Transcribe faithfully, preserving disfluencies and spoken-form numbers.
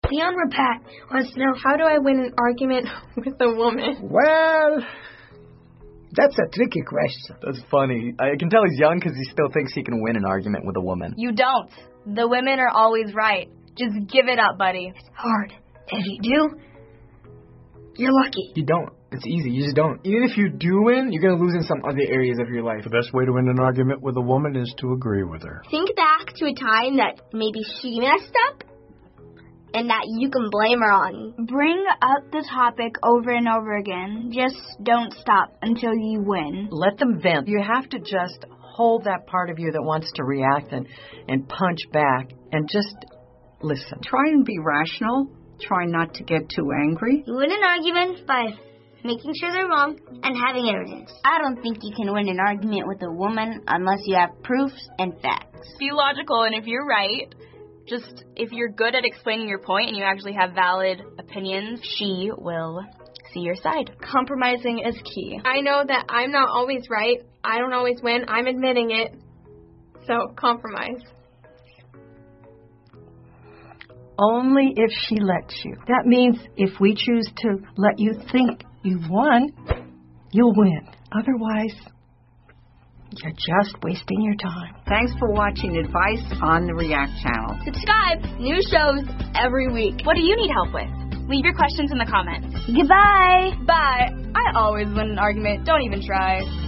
Leon Rapat wants to know, how do I win an argument with a woman? Well, that's a tricky question. That's funny. I can tell he's young because he still thinks he can win an argument with a woman. You don't. The women are always right. Just give it up, buddy. It's hard. If you do, you're lucky. You don't. It's easy. You just don't. Even if you do win, you're going to lose in some other areas of your life. The best way to win an argument with a woman is to agree with her. Think back to a time that maybe she messed up and that you can blame her on. Bring up the topic over and over again. Just don't stop until you win. Let them vent. You have to just hold that part of you that wants to react and, and punch back and just listen. Try and be rational. Try not to get too angry. You win an argument by making sure they're wrong and having evidence. I don't think you can win an argument with a woman unless you have proofs and facts. Be logical, and if you're right, just if you're good at explaining your point and you actually have valid opinions, she will see your side. Compromising is key. I know that I'm not always right. I don't always win. I'm admitting it. So, compromise. Only if she lets you. That means if we choose to let you think you've won, you'll win. Otherwise, you're just wasting your time. Thanks for watching Advice on the React channel. Subscribe. New shows every week. What do you need help with? Leave your questions in the comments. Goodbye. Bye. I always win an argument. Don't even try.